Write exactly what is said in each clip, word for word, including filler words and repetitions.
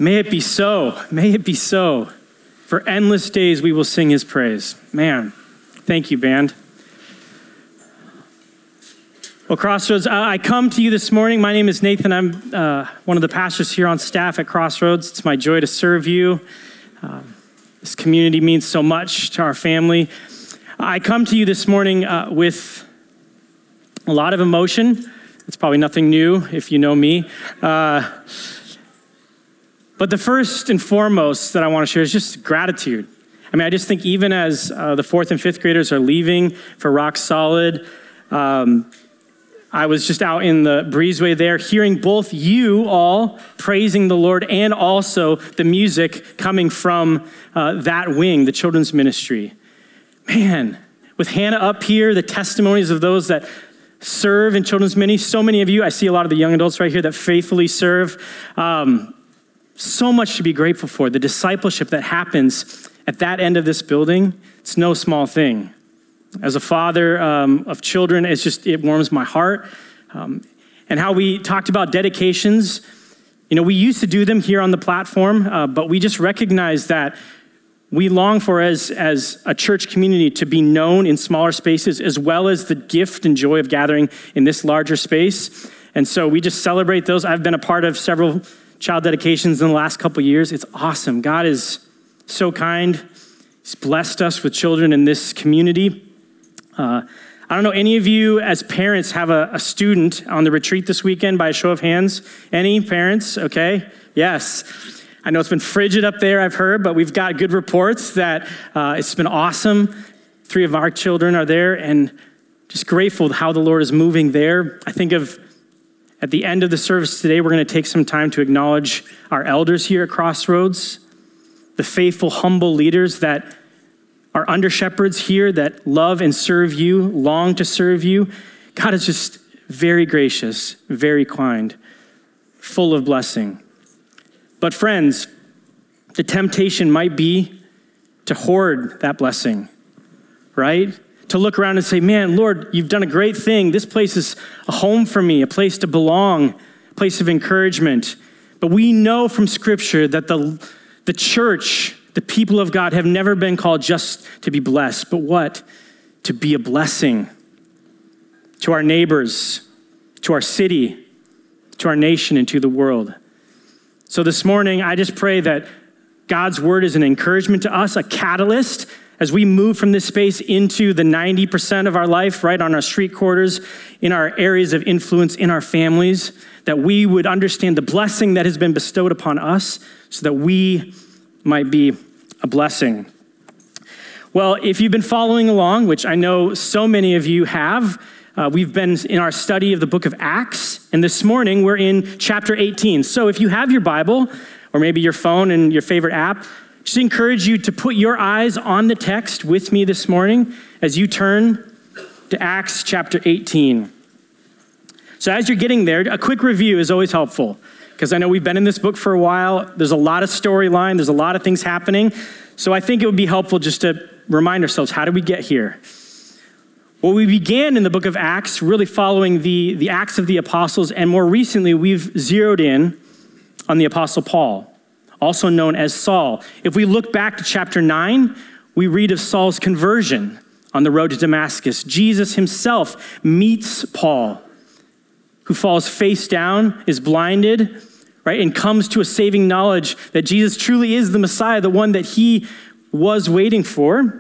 May it be so. May it be so. For endless days we will sing his praise. Man, thank you, band. Well, Crossroads, I come to you this morning. My name is Nathan. I'm uh, one of the pastors here on staff at Crossroads. It's my joy to serve you. Uh, this community means so much to our family. I come to you this morning uh, with a lot of emotion. It's probably nothing new if you know me. Uh, but the first and foremost that I want to share is just gratitude. I mean, I just think even as uh, the fourth and fifth graders are leaving for Rock Solid, um, I was just out in the breezeway there hearing both you all praising the Lord and also the music coming from uh, that wing, the children's ministry. Man, with Hannah up here, the testimonies of those that serve in children's ministry, so many of you, I see a lot of the young adults right here that faithfully serve. Um, so much to be grateful for. The discipleship that happens at that end of this building, it's no small thing. As a father um, of children, it's just, it warms my heart. Um, and how we talked about dedications, you know, we used to do them here on the platform, uh, but we just recognize that we long for as, as a church community to be known in smaller spaces, as well as the gift and joy of gathering in this larger space. And so we just celebrate those. I've been a part of several child dedications in the last couple of years. It's awesome. God is so kind. He's blessed us with children in this community. Uh, I don't know, any of you as parents have a, a student on the retreat this weekend by a show of hands? Any parents? Okay. Yes. I know it's been frigid up there, I've heard, but we've got good reports that uh, it's been awesome. Three of our children are there, and just grateful how the Lord is moving there. I think of at the end of the service today, we're going to take some time to acknowledge our elders here at Crossroads, the faithful, humble leaders that are under shepherds here that love and serve you, long to serve you. God is just very gracious, very kind, full of blessing. But friends, the temptation might be to hoard that blessing, right? To look around and say, man, Lord, you've done a great thing. This place is a home for me, a place to belong, a place of encouragement. But we know from Scripture that the, the church, the people of God have never been called just to be blessed, but what? To be a blessing to our neighbors, to our city, to our nation, and to the world. So this morning, I just pray that God's word is an encouragement to us, a catalyst as we move from this space into the ninety percent of our life, right, on our street corners, in our areas of influence, in our families, that we would understand the blessing that has been bestowed upon us so that we might be a blessing. Well, if you've been following along, which I know so many of you have, uh, we've been in our study of the book of Acts, and this morning we're in chapter eighteen. So if you have your Bible, or maybe your phone and your favorite app, just encourage you to put your eyes on the text with me this morning as you turn to Acts chapter eighteen. So as you're getting there, a quick review is always helpful, because I know we've been in this book for a while. There's a lot of storyline. There's a lot of things happening. So I think it would be helpful just to remind ourselves, how did we get here? Well, we began in the book of Acts, really following the, the Acts of the Apostles, and more recently, we've zeroed in on the Apostle Paul, also known as Saul. If we look back to chapter nine, we read of Saul's conversion on the road to Damascus. Jesus himself meets Paul, who falls face down, is blinded, right, and comes to a saving knowledge that Jesus truly is the Messiah, the one that he was waiting for.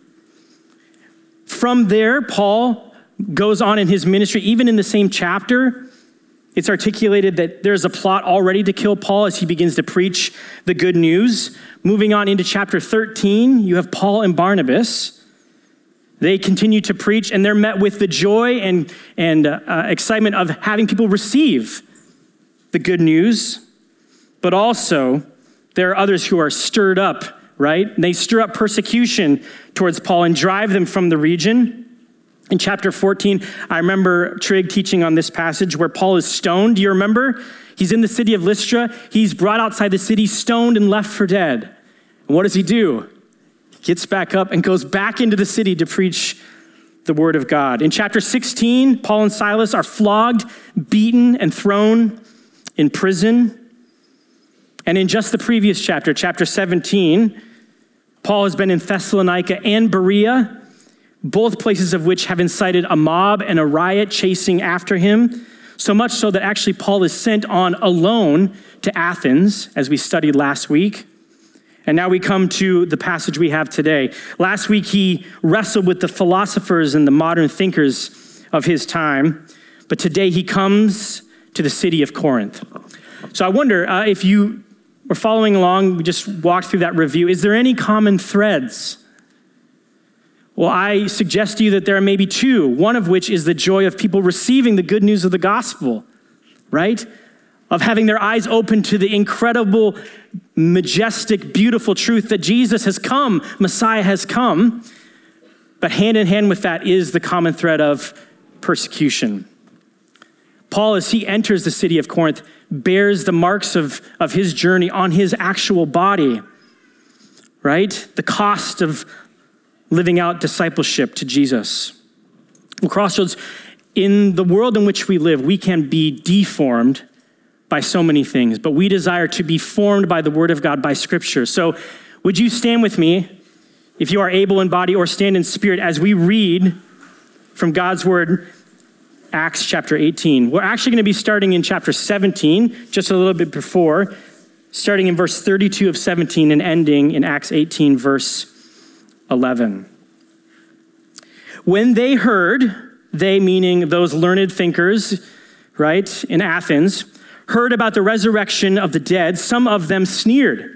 From there, Paul goes on in his ministry. Even in the same chapter, it's articulated that there's a plot already to kill Paul as he begins to preach the good news. Moving on into chapter thirteen, you have Paul and Barnabas. They continue to preach, and they're met with the joy and, and uh, excitement of having people receive the good news. But also, there are others who are stirred up, right? And they stir up persecution towards Paul and drive them from the region. In chapter fourteen, I remember Trig teaching on this passage where Paul is stoned. Do you remember? He's in the city of Lystra. He's brought outside the city, stoned and left for dead. And what does he do? He gets back up and goes back into the city to preach the word of God. In chapter sixteen, Paul and Silas are flogged, beaten, and thrown in prison. And in just the previous chapter, chapter seventeen, Paul has been in Thessalonica and Berea, both places of which have incited a mob and a riot chasing after him, so much so that actually Paul is sent on alone to Athens, as we studied last week. And now we come to the passage we have today. Last week, he wrestled with the philosophers and the modern thinkers of his time, but today he comes to the city of Corinth. So I wonder uh, if you were following along, we just walked through that review. Is there any common threads? Well, I suggest to you that there are maybe two, one of which is the joy of people receiving the good news of the gospel, right? Of having their eyes open to the incredible, majestic, beautiful truth that Jesus has come, Messiah has come. But hand in hand with that is the common thread of persecution. Paul, as he enters the city of Corinth, bears the marks of, of his journey on his actual body, right? The cost of living out discipleship to Jesus. Well, Crossroads, in the world in which we live, we can be deformed by so many things, but we desire to be formed by the word of God, by scripture. So would you stand with me, if you are able in body or stand in spirit, as we read from God's word, Acts chapter eighteen. We're actually going to be starting in chapter seventeen, just a little bit before, starting in verse thirty-two of seventeen and ending in Acts eighteen, verse eleven. When they heard, they meaning those learned thinkers, right, in Athens, heard about the resurrection of the dead, some of them sneered.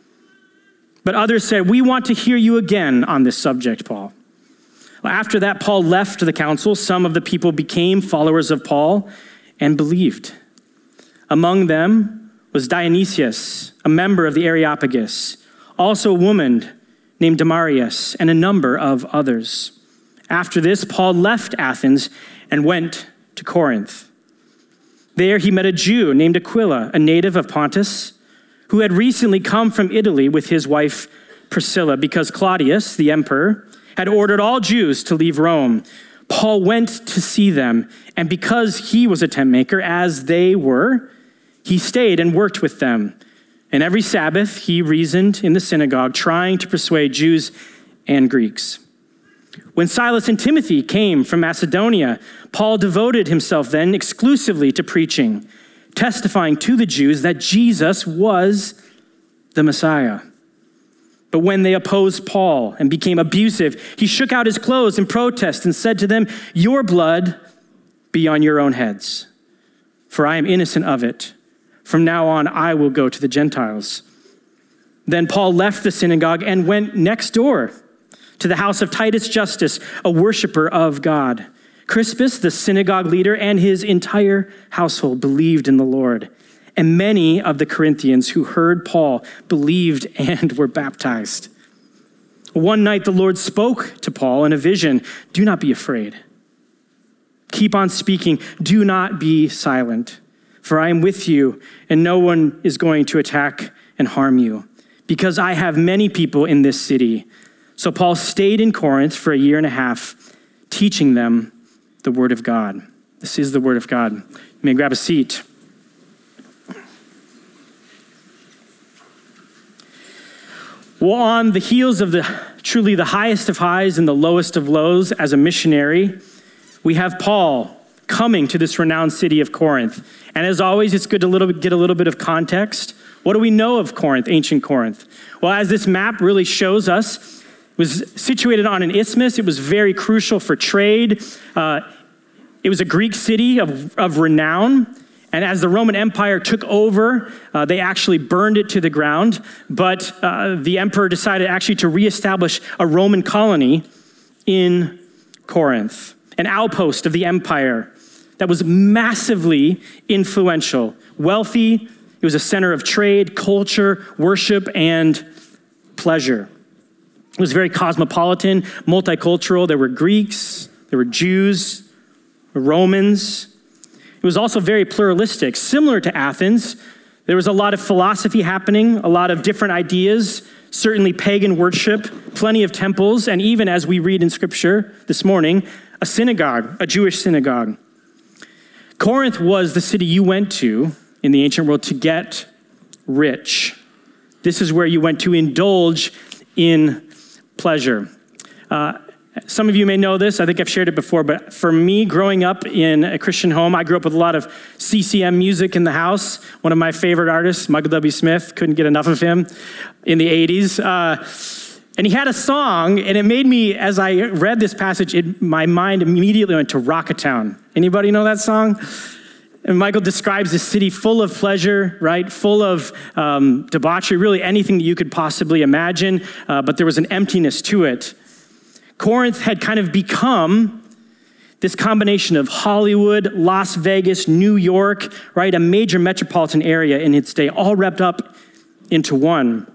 But others said, "We want to hear you again on this subject, Paul." Well, after that, Paul left the council. Some of the people became followers of Paul and believed. Among them was Dionysius, a member of the Areopagus, also a woman named Damaris, and a number of others. After this, Paul left Athens and went to Corinth. There he met a Jew named Aquila, a native of Pontus, who had recently come from Italy with his wife Priscilla, because Claudius, the emperor, had ordered all Jews to leave Rome. Paul went to see them, and because he was a tent maker, as they were, he stayed and worked with them. And every Sabbath he reasoned in the synagogue, trying to persuade Jews and Greeks. When Silas and Timothy came from Macedonia, Paul devoted himself then exclusively to preaching, testifying to the Jews that Jesus was the Messiah. But when they opposed Paul and became abusive, he shook out his clothes in protest and said to them, "Your blood be on your own heads, for I am innocent of it. From now on, I will go to the Gentiles." Then Paul left the synagogue and went next door to the house of Titus Justus, a worshiper of God. Crispus, the synagogue leader, and his entire household believed in the Lord. And many of the Corinthians who heard Paul believed and were baptized. One night the Lord spoke to Paul in a vision, "Do not be afraid. Keep on speaking. Do not be silent. For I am with you, and no one is going to attack and harm you, because I have many people in this city." So Paul stayed in Corinth for a year and a half, teaching them the word of God. This is the word of God. You may grab a seat. Well, on the heels of the truly the highest of highs and the lowest of lows as a missionary, we have Paul coming to this renowned city of Corinth. And as always, it's good to little, get a little bit of context. What do we know of Corinth, ancient Corinth? Well, as this map really shows us, it was situated on an isthmus. It was very crucial for trade. Uh, it was a Greek city of, of renown. And as the Roman Empire took over, uh, they actually burned it to the ground. But uh, the emperor decided actually to reestablish a Roman colony in Corinth, an outpost of the empire that was massively influential, wealthy. It was a center of trade, culture, worship, and pleasure. It was very cosmopolitan, multicultural. There were Greeks, there were Jews, Romans. It was also very pluralistic. Similar to Athens, there was a lot of philosophy happening, a lot of different ideas, certainly pagan worship, plenty of temples, and even as we read in scripture this morning, a synagogue, a Jewish synagogue. Corinth was the city you went to in the ancient world to get rich. This is where you went to indulge in pleasure. Uh, some of you may know this. I think I've shared it before, but for me, growing up in a Christian home, I grew up with a lot of C C M music in the house. One of my favorite artists, Michael W. Smith, couldn't get enough of him in the eighties. Uh, and he had a song, and it made me, as I read this passage, it, my mind immediately went to Rocketown. Anybody know that song? And Michael describes this city full of pleasure, right? Full of um, debauchery, really anything that you could possibly imagine, uh, but there was an emptiness to it. Corinth had kind of become this combination of Hollywood, Las Vegas, New York, right? A major metropolitan area in its day, all wrapped up into one.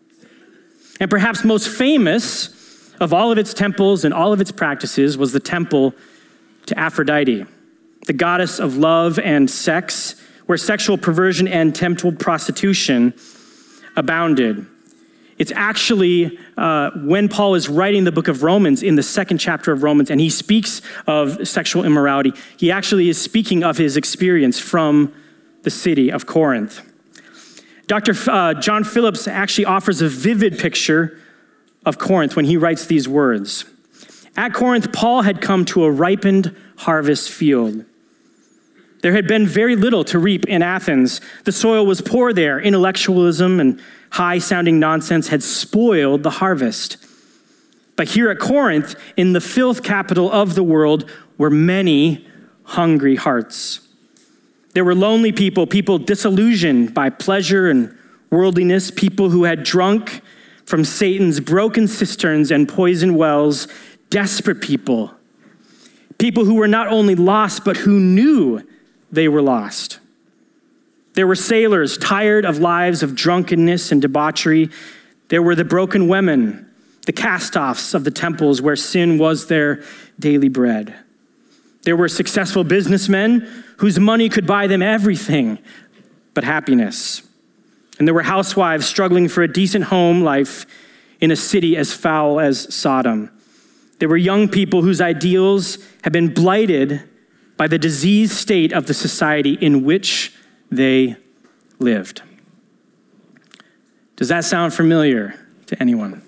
And perhaps most famous of all of its temples and all of its practices was the temple to Aphrodite, the goddess of love and sex, where sexual perversion and temple prostitution abounded. It's actually uh, when Paul is writing the book of Romans in the second chapter of Romans, and he speaks of sexual immorality, he actually is speaking of his experience from the city of Corinth. Doctor Uh, John Phillips actually offers a vivid picture of Corinth when he writes these words. At Corinth, Paul had come to a ripened harvest field. There had been very little to reap in Athens. The soil was poor there. Intellectualism and high-sounding nonsense had spoiled the harvest. But here at Corinth, in the filth capital of the world, were many hungry hearts. There were lonely people, people disillusioned by pleasure and worldliness, people who had drunk from Satan's broken cisterns and poisoned wells, desperate people, people who were not only lost, but who knew they were lost. There were sailors tired of lives of drunkenness and debauchery. There were the broken women, the cast-offs of the temples where sin was their daily bread. There were successful businessmen whose money could buy them everything but happiness. And there were housewives struggling for a decent home life in a city as foul as Sodom. There were young people whose ideals had been blighted by the diseased state of the society in which they lived. Does that sound familiar to anyone?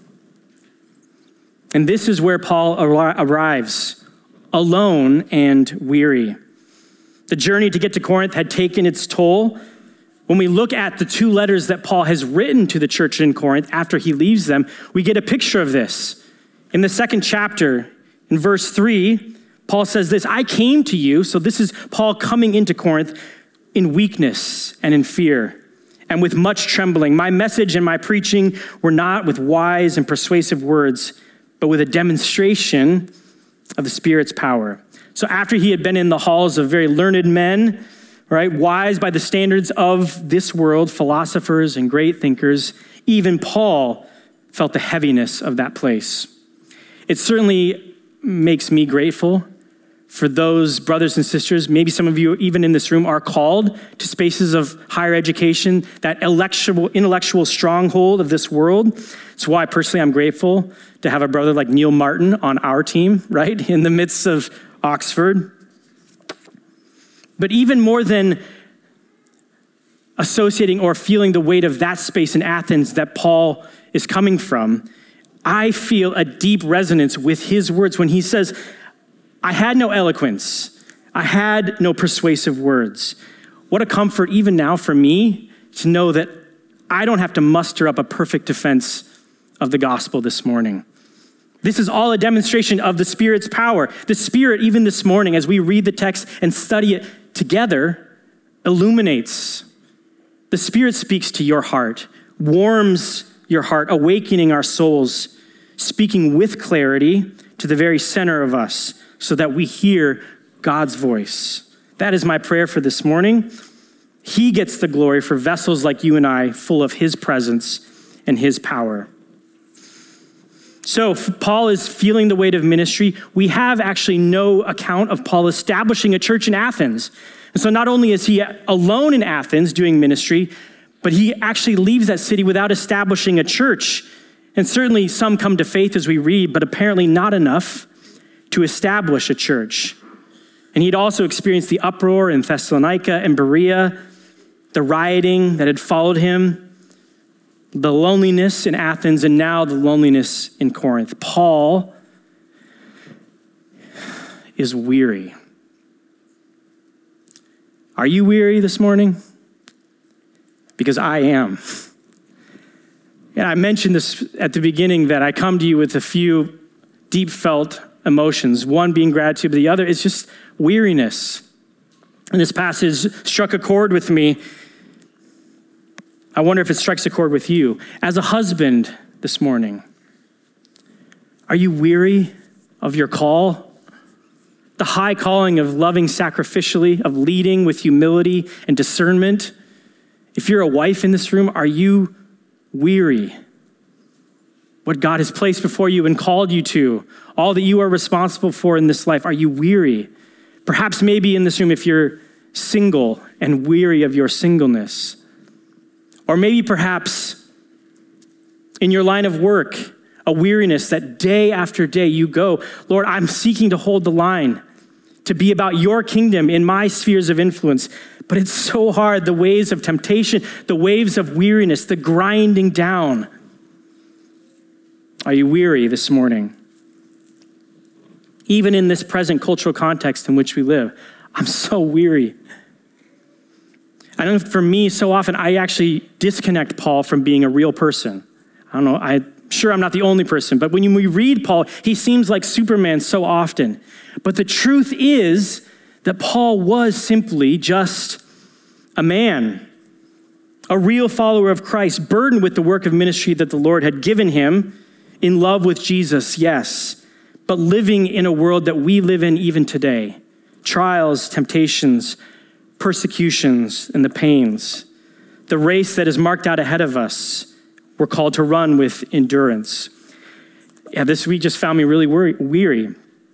And this is where Paul ar- arrives, alone and weary. The journey to get to Corinth had taken its toll. When we look at the two letters that Paul has written to the church in Corinth after he leaves them, we get a picture of this. In the second chapter, in verse three, Paul says this, I came to you, so this is Paul coming into Corinth, in weakness and in fear, and with much trembling. My message and my preaching were not with wise and persuasive words, but with a demonstration of the Spirit's power. So after he had been in the halls of very learned men, right, wise by the standards of this world, philosophers and great thinkers, even Paul felt the heaviness of that place. It certainly makes me grateful for those brothers and sisters. Maybe some of you, even in this room, are called to spaces of higher education, that intellectual, intellectual stronghold of this world. That's why personally I'm grateful to have a brother like Neil Martin on our team, right, in the midst of Oxford. But even more than associating or feeling the weight of that space in Athens that Paul is coming from, I feel a deep resonance with his words when he says, I had no eloquence. I had no persuasive words. What a comfort even now for me to know that I don't have to muster up a perfect defense of the gospel this morning. This is all a demonstration of the Spirit's power. The Spirit, even this morning, as we read the text and study it together, illuminates. The Spirit speaks to your heart, warms your heart, awakening our souls, speaking with clarity to the very center of us so that we hear God's voice. That is my prayer for this morning. He gets the glory for vessels like you and I, full of his presence and his power. So Paul is feeling the weight of ministry. We have actually no account of Paul establishing a church in Athens. And so not only is he alone in Athens doing ministry, but he actually leaves that city without establishing a church. And certainly some come to faith as we read, but apparently not enough to establish a church. And he'd also experienced the uproar in Thessalonica and Berea. the rioting that had followed him, the loneliness in Athens, and now the loneliness in Corinth. Paul is weary. Are you weary this morning? Because I am. And I mentioned this at the beginning that I come to you with a few deep felt emotions, one being gratitude, but the other is just weariness. And this passage struck a chord with me. I wonder if it strikes a chord with you. As a husband this morning, are you weary of your call? The high calling of loving sacrificially, of leading with humility and discernment. If you're a wife in this room, are you weary? What God has placed before you and called you to, all that you are responsible for in this life, are you weary? Perhaps maybe in this room, if you're single and weary of your singleness, or maybe perhaps in your line of work, a weariness that day after day you go, Lord, I'm seeking to hold the line, to be about your kingdom in my spheres of influence. But it's so hard, the waves of temptation, the waves of weariness, the grinding down. Are you weary this morning? Even in this present cultural context in which we live, I'm so weary. I know for me, so often I actually disconnect Paul from being a real person. I don't know, I'm sure I'm not the only person, but when we read Paul, he seems like Superman so often. But the truth is that Paul was simply just a man, a real follower of Christ, burdened with the work of ministry that the Lord had given him, in love with Jesus, yes, but living in a world that we live in even today. Trials, temptations, persecutions, and the pains. The race that is marked out ahead of us, we're called to run with endurance. Yeah, this week just found me really weary.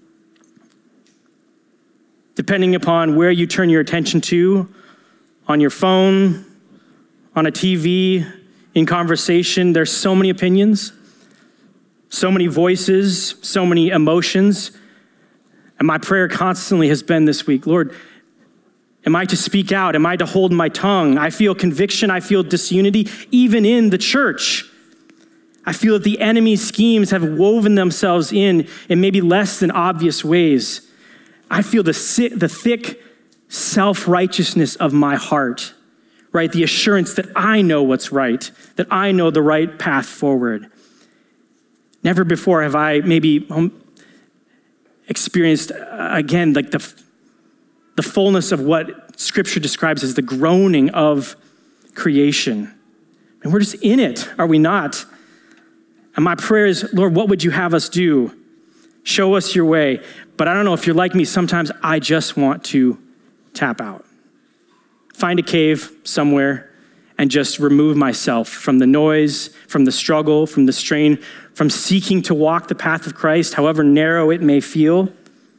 Depending upon where you turn your attention to, on your phone, on a T V, in conversation, there's so many opinions, so many voices, so many emotions. And my prayer constantly has been this week, Lord, am I to speak out? Am I to hold my tongue? I feel conviction. I feel disunity, even in the church. I feel that the enemy's schemes have woven themselves in in maybe less than obvious ways. I feel the, the thick self-righteousness of my heart, right? The assurance that I know what's right, that I know the right path forward. Never before have I maybe experienced, uh, again, like the, the fullness of what Scripture describes as the groaning of creation. And we're just in it, are we not? And my prayer is, Lord, what would you have us do? Show us your way. But I don't know if you're like me, sometimes I just want to tap out. Find a cave somewhere and just remove myself from the noise, from the struggle, from the strain, from seeking to walk the path of Christ, however narrow it may feel.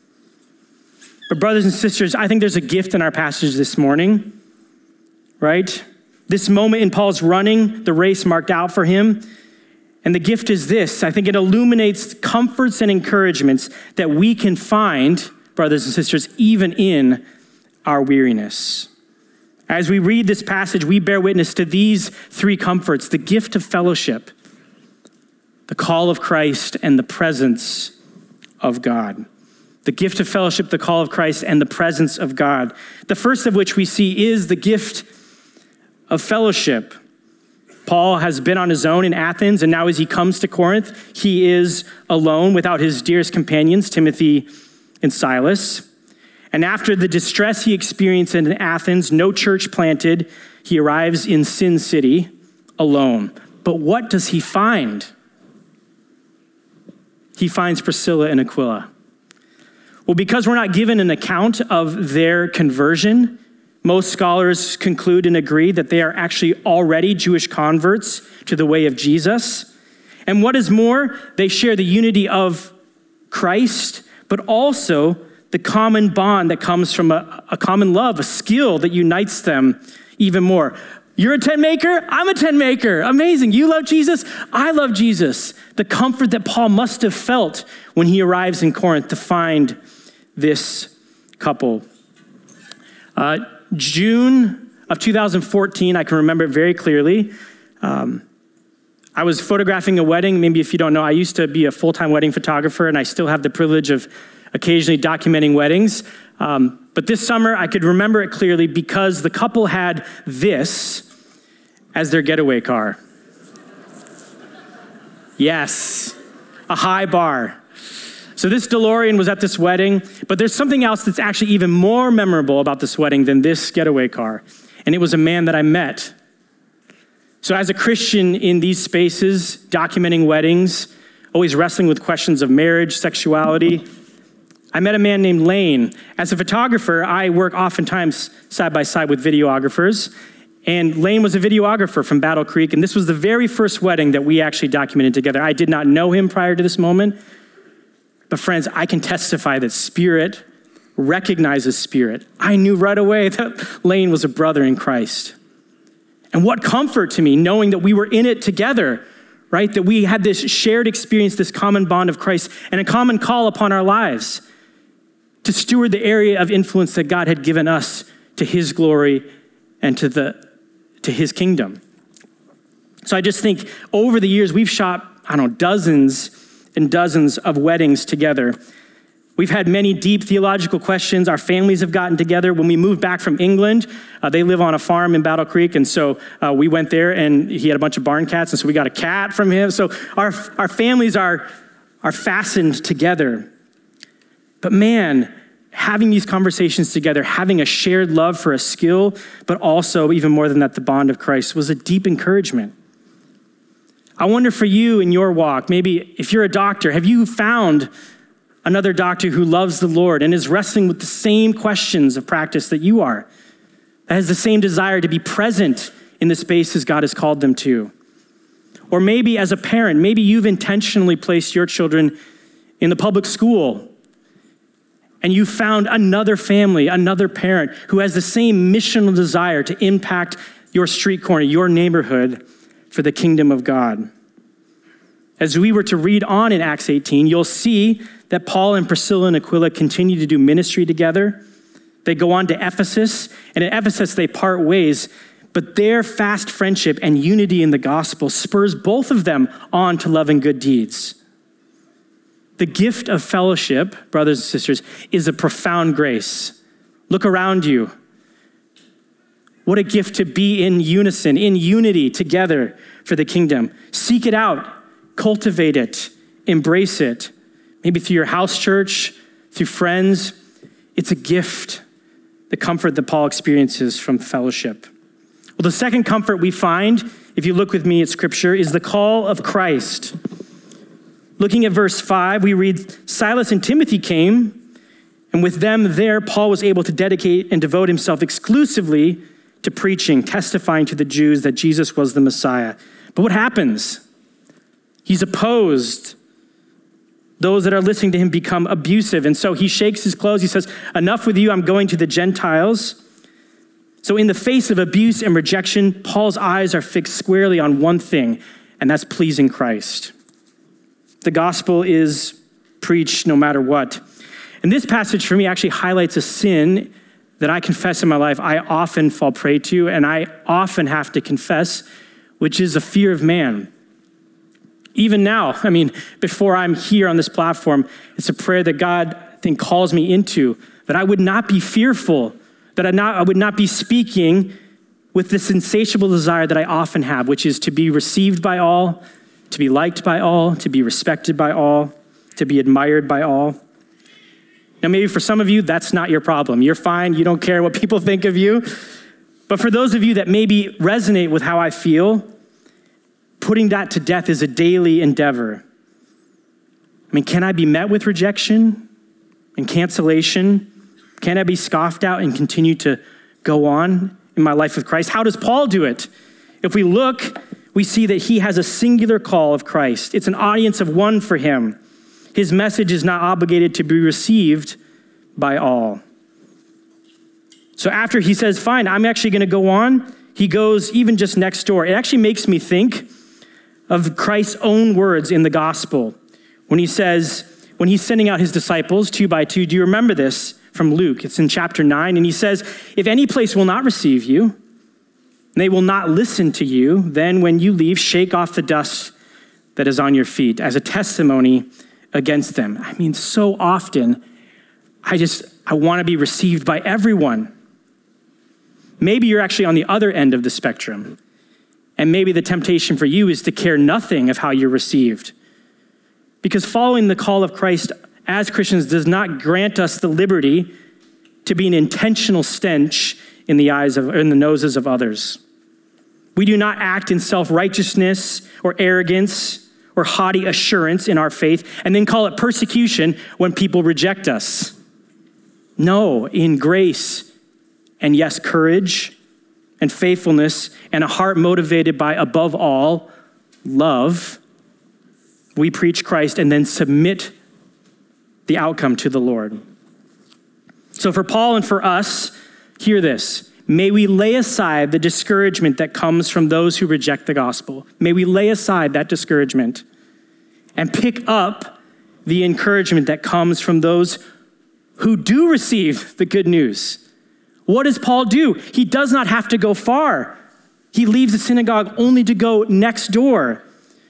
But brothers and sisters, I think there's a gift in our passage this morning, right? This moment in Paul's running, the race marked out for him. And the gift is this. I think it illuminates comforts and encouragements that we can find, brothers and sisters, even in our weariness. As we read this passage, we bear witness to these three comforts: the gift of fellowship, the call of Christ, and the presence of God. The gift of fellowship, the call of Christ, and the presence of God. The first of which we see is the gift of fellowship. Paul has been on his own in Athens, and now as he comes to Corinth, he is alone without his dearest companions, Timothy and Silas. And after the distress he experienced in Athens, no church planted, he arrives in Sin City alone. But what does he find? He finds Priscilla and Aquila. Well, because we're not given an account of their conversion, most scholars conclude and agree that they are actually already Jewish converts to the way of Jesus. And what is more, they share the unity of Christ, but also the common bond that comes from a, a common love, a skill that unites them even more. You're a tent maker, I'm a tent maker. Amazing. You love Jesus, I love Jesus. The comfort that Paul must have felt when he arrives in Corinth to find this couple. Uh, June of two thousand fourteen. I can remember it very clearly. Um, I was photographing a wedding. Maybe if you don't know, I used to be a full-time wedding photographer, and I still have the privilege of occasionally documenting weddings. Um, but this summer, I could remember it clearly because the couple had this as their getaway car. Yes, a high bar. So this DeLorean was at this wedding, but there's something else that's actually even more memorable about this wedding than this getaway car. And it was a man that I met. So as a Christian in these spaces, documenting weddings, always wrestling with questions of marriage, sexuality, I met a man named Lane. As a photographer, I work oftentimes side by side with videographers. And Lane was a videographer from Battle Creek, and this was the very first wedding that we actually documented together. I did not know him prior to this moment. But friends, I can testify that Spirit recognizes Spirit. I knew right away that Lane was a brother in Christ. And what comfort to me knowing that we were in it together, right? That we had this shared experience, this common bond of Christ, and a common call upon our lives to steward the area of influence that God had given us to his glory and to the to his kingdom. So I just think over the years, we've shot, I don't know, dozens and dozens of weddings together. We've had many deep theological questions. Our families have gotten together. When we moved back from England, uh, they live on a farm in Battle Creek, and so uh, we went there, and he had a bunch of barn cats, and so we got a cat from him. So our our families are, are fastened together. But man, having these conversations together, having a shared love for a skill, but also, even more than that, the bond of Christ, was a deep encouragement. I wonder for you in your walk, maybe if you're a doctor, have you found another doctor who loves the Lord and is wrestling with the same questions of practice that you are, that has the same desire to be present in the spaces God has called them to? Or maybe as a parent, maybe you've intentionally placed your children in the public school and you found another family, another parent who has the same missional desire to impact your street corner, your neighborhood for the kingdom of God. As we were to read on in Acts eighteen, you'll see that Paul and Priscilla and Aquila continue to do ministry together. They go on to Ephesus, and at Ephesus they part ways, but their fast friendship and unity in the gospel spurs both of them on to love and good deeds. The gift of fellowship, brothers and sisters, is a profound grace. Look around you. What a gift to be in unison, in unity together for the kingdom. Seek it out, cultivate it, embrace it. Maybe through your house church, through friends. It's a gift, the comfort that Paul experiences from fellowship. Well, the second comfort we find, if you look with me at scripture, is the call of Christ. Looking at verse five, we read, Silas and Timothy came, and with them there, Paul was able to dedicate and devote himself exclusively to preaching, testifying to the Jews that Jesus was the Messiah. But what happens? He's opposed. Those that are listening to him become abusive. And so he shakes his clothes. He says, enough with you, I'm going to the Gentiles. So in the face of abuse and rejection, Paul's eyes are fixed squarely on one thing, and that's pleasing Christ. The gospel is preached no matter what. And this passage for me actually highlights a sin that I confess in my life I often fall prey to, and I often have to confess, which is a fear of man. Even now, I mean, before I'm here on this platform, it's a prayer that God, I think, calls me into, that I would not be fearful, that I, not, I would not be speaking with this insatiable desire that I often have, which is to be received by all, to be liked by all, to be respected by all, to be admired by all. Now, maybe for some of you, that's not your problem. You're fine. You don't care what people think of you. But for those of you that maybe resonate with how I feel, putting that to death is a daily endeavor. I mean, can I be met with rejection and cancellation? Can I be scoffed out and continue to go on in my life with Christ? How does Paul do it? If we look, we see that he has a singular call of Christ. It's an audience of one for him. His message is not obligated to be received by all. So after he says, fine, I'm actually going to go on, he goes even just next door. It actually makes me think of Christ's own words in the gospel when he says, when he's sending out his disciples two by two. Do you remember this from Luke? It's in chapter nine. And he says, if any place will not receive you, and they will not listen to you, then when you leave, shake off the dust that is on your feet as a testimony against them. I mean, so often, I just, I want to be received by everyone. Maybe you're actually on the other end of the spectrum. And maybe the temptation for you is to care nothing of how you're received. Because following the call of Christ as Christians does not grant us the liberty to be an intentional stench in the eyes of, or in the noses of others. We do not act in self-righteousness or arrogance or haughty assurance in our faith and then call it persecution when people reject us. No, in grace and yes, courage and faithfulness and a heart motivated by, above all, love, we preach Christ and then submit the outcome to the Lord. So for Paul and for us, hear this. May we lay aside the discouragement that comes from those who reject the gospel. May we lay aside that discouragement and pick up the encouragement that comes from those who do receive the good news. What does Paul do? He does not have to go far. He leaves the synagogue only to go next door.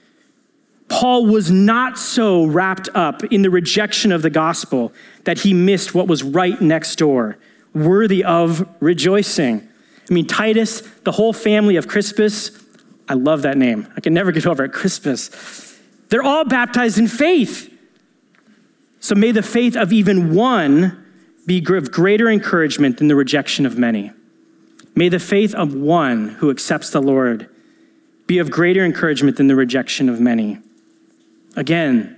Paul was not so wrapped up in the rejection of the gospel that he missed what was right next door, worthy of rejoicing. I mean, Titus, the whole family of Crispus, I love that name. I can never get over it, Crispus. They're all baptized in faith. So may the faith of even one be of greater encouragement than the rejection of many. May the faith of one who accepts the Lord be of greater encouragement than the rejection of many. Again,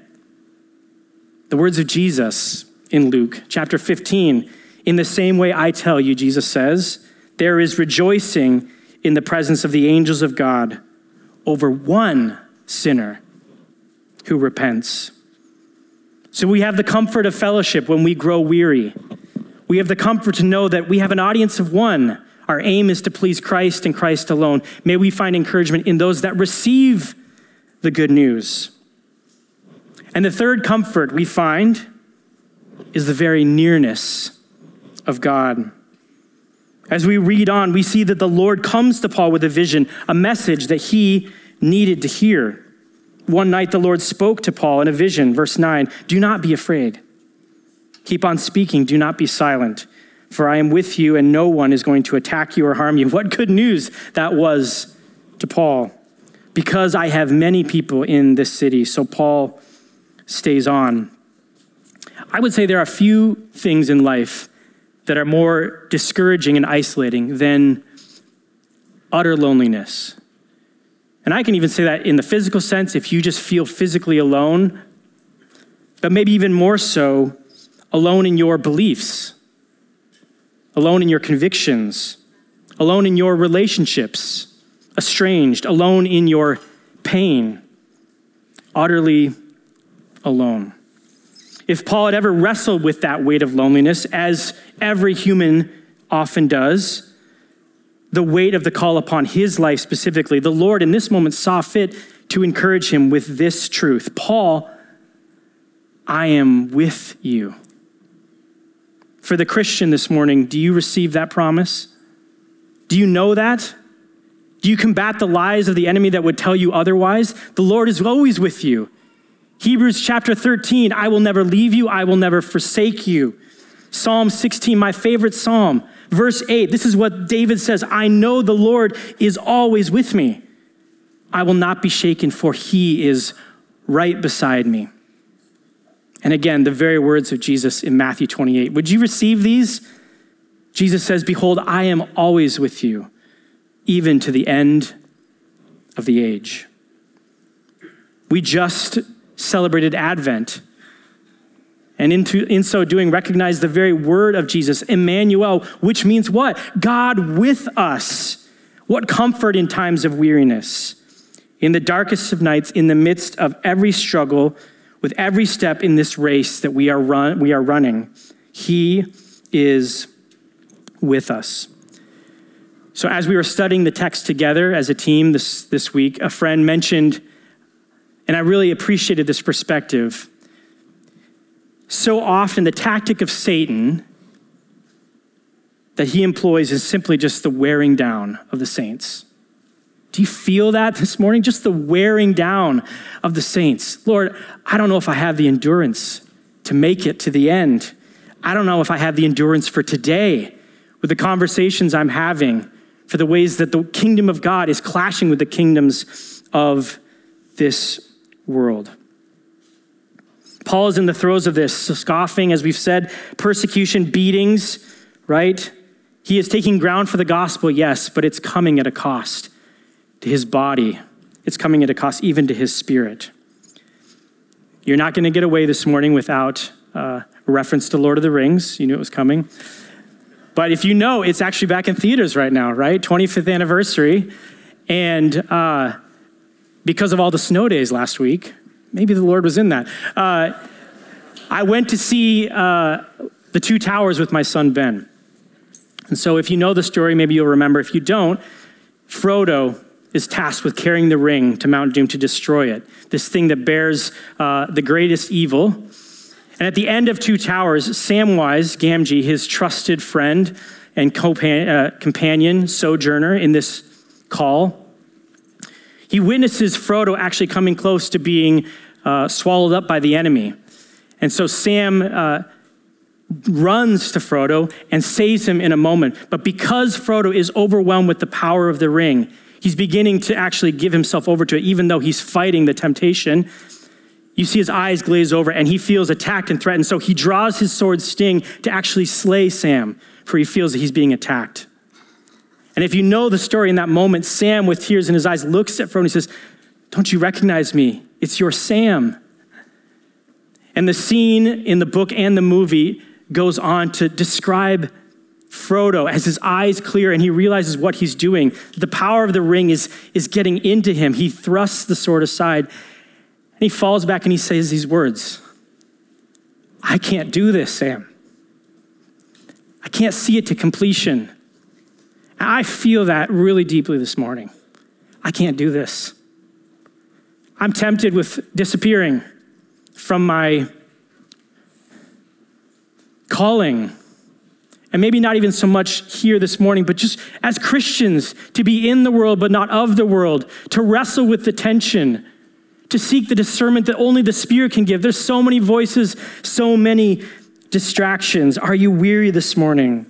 the words of Jesus in Luke chapter fifteen, in the same way I tell you, Jesus says, there is rejoicing in the presence of the angels of God over one sinner who repents. So we have the comfort of fellowship when we grow weary. We have the comfort to know that we have an audience of one. Our aim is to please Christ and Christ alone. May we find encouragement in those that receive the good news. And the third comfort we find is the very nearness of God. As we read on, we see that the Lord comes to Paul with a vision, a message that he needed to hear. One night the Lord spoke to Paul in a vision, verse nine, do not be afraid. Keep on speaking, do not be silent, for I am with you and no one is going to attack you or harm you. What good news that was to Paul. Because I have many people in this city, so Paul stays on. I would say there are a few things in life that are more discouraging and isolating than utter loneliness. And I can even say that in the physical sense, if you just feel physically alone, but maybe even more so, alone in your beliefs, alone in your convictions, alone in your relationships, estranged, alone in your pain, utterly alone. If Paul had ever wrestled with that weight of loneliness, as every human often does, the weight of the call upon his life specifically, the Lord in this moment saw fit to encourage him with this truth. Paul, I am with you. For the Christian this morning, do you receive that promise? Do you know that? Do you combat the lies of the enemy that would tell you otherwise? The Lord is always with you. Hebrews chapter thirteen, I will never leave you, I will never forsake you. Psalm sixteen, my favorite psalm. Verse eight, this is what David says, I know the Lord is always with me. I will not be shaken, for he is right beside me. And again, the very words of Jesus in Matthew twenty-eight. Would you receive these? Jesus says, behold, I am always with you, even to the end of the age. We just celebrated Advent. And in, to, in so doing, recognize the very word of Jesus, Emmanuel, which means what? God with us. What comfort in times of weariness. In the darkest of nights, in the midst of every struggle, with every step in this race that we are run, we are running, he is with us. So as we were studying the text together as a team this, this week, a friend mentioned, and I really appreciated this perspective, so often the tactic of Satan that he employs is simply just the wearing down of the saints. Do you feel that this morning? Just the wearing down of the saints. Lord, I don't know if I have the endurance to make it to the end. I don't know if I have the endurance for today with the conversations I'm having, for the ways that the kingdom of God is clashing with the kingdoms of this world. Paul is in the throes of this, scoffing, as we've said, persecution, beatings, right? He is taking ground for the gospel, yes, but it's coming at a cost to his body. It's coming at a cost even to his spirit. You're not going to get away this morning without uh, a reference to Lord of the Rings. You knew it was coming. But if you know, it's actually back in theaters right now, right? twenty-fifth anniversary. And uh, because of all the snow days last week, maybe the Lord was in that. Uh, I went to see uh, The Two Towers with my son, Ben. And so if you know the story, maybe you'll remember. If you don't, Frodo is tasked with carrying the ring to Mount Doom to destroy it, this thing that bears uh, the greatest evil. And at the end of Two Towers, Samwise Gamgee, his trusted friend and compan- uh, companion, sojourner in this call, he witnesses Frodo actually coming close to being uh, swallowed up by the enemy. And so Sam uh, runs to Frodo and saves him in a moment. But because Frodo is overwhelmed with the power of the ring, he's beginning to actually give himself over to it, even though he's fighting the temptation. You see his eyes glaze over and he feels attacked and threatened. So he draws his sword's sting to actually slay Sam, for he feels that he's being attacked. And if you know the story, in that moment, Sam, with tears in his eyes, looks at Frodo and he says, "Don't you recognize me? It's your Sam." And the scene in the book and the movie goes on to describe Frodo as his eyes clear and he realizes what he's doing. The power of the ring is, is getting into him. He thrusts the sword aside and he falls back and he says these words, "I can't do this, Sam. I can't see it to completion." I feel that really deeply this morning. I can't do this. I'm tempted with disappearing from my calling. And maybe not even so much here this morning, but just as Christians, to be in the world but not of the world, to wrestle with the tension, to seek the discernment that only the Spirit can give. There's so many voices, so many distractions. Are you weary this morning?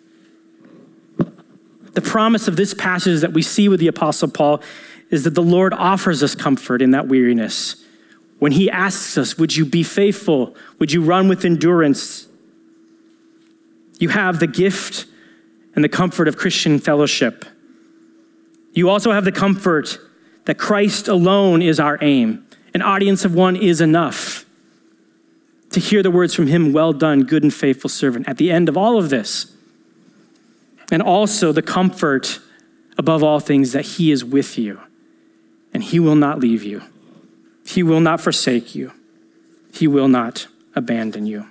The promise of this passage that we see with the Apostle Paul is that the Lord offers us comfort in that weariness. When he asks us, would you be faithful? Would you run with endurance? You have the gift and the comfort of Christian fellowship. You also have the comfort that Christ alone is our aim. An audience of one is enough to hear the words from him, "Well done, good and faithful servant," at the end of all of this. And also the comfort above all things that he is with you and he will not leave you. He will not forsake you. He will not abandon you.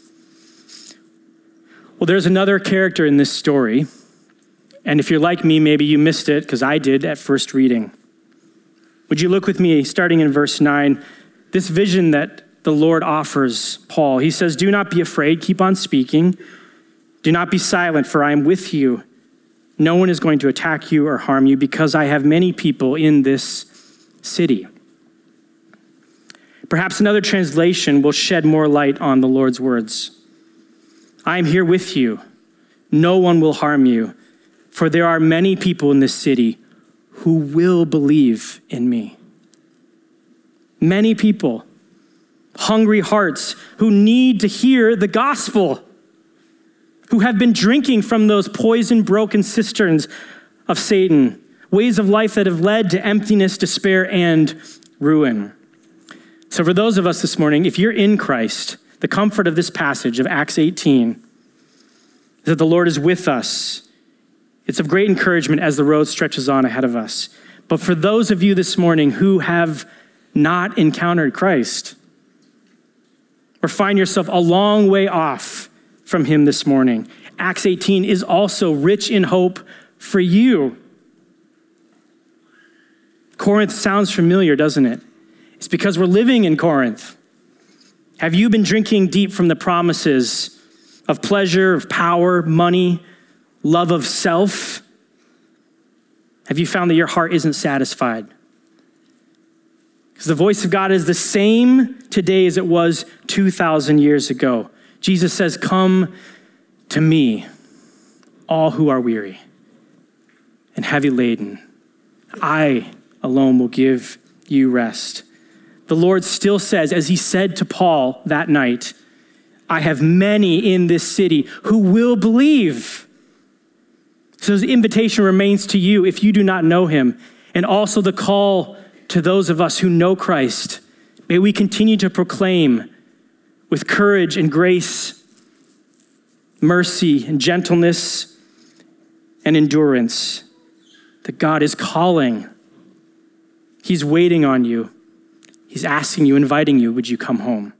Well, there's another character in this story. And if you're like me, maybe you missed it because I did at first reading. Would you look with me starting in verse nine, this vision that the Lord offers Paul. He says, "Do not be afraid, keep on speaking. Do not be silent, for I am with you. No one is going to attack you or harm you because I have many people in this city." Perhaps another translation will shed more light on the Lord's words. "I am here with you. No one will harm you, for there are many people in this city who will believe in me." Many people, hungry hearts who need to hear the gospel, who have been drinking from those poison, broken cisterns of Satan, ways of life that have led to emptiness, despair, and ruin. So for those of us this morning, if you're in Christ, the comfort of this passage of Acts eighteen is that the Lord is with us. It's of great encouragement as the road stretches on ahead of us. But for those of you this morning who have not encountered Christ, or find yourself a long way off from him this morning, Acts eighteen is also rich in hope for you. Corinth sounds familiar, doesn't it? It's because we're living in Corinth. Have you been drinking deep from the promises of pleasure, of power, money, love of self? Have you found that your heart isn't satisfied? Because the voice of God is the same today as it was two thousand years ago. Jesus says, come to me, all who are weary and heavy laden. I alone will give you rest. The Lord still says, as he said to Paul that night, I have many in this city who will believe. So his invitation remains to you if you do not know him, and also the call to those of us who know Christ. May we continue to proclaim with courage and grace, mercy and gentleness and endurance that God is calling. He's waiting on you. He's asking you, inviting you, would you come home?